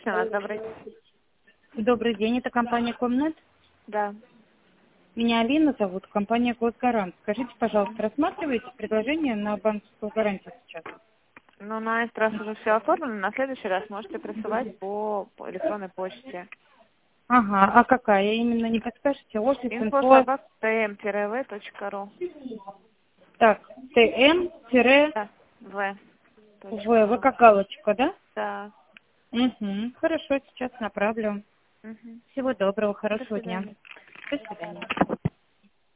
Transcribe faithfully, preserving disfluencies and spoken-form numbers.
А, добрый. Добрый день, это компания Комнет. Да. Меня Алина зовут, компания Госгарант. Скажите, пожалуйста, рассматриваете предложение на банковскую гарантию сейчас? Ну, на этот раз уже все оформлено. На следующий раз можете присылать по, по электронной почте. Ага, а какая? Именно не подскажете? Офис, инфо инфо. собака тэ эм вэ точка ру. Так, тм-в, Да, в. в как галочка, да? Да. Угу, хорошо, сейчас направлю. Угу. Всего доброго, До хорошего дня. свидания. До свидания.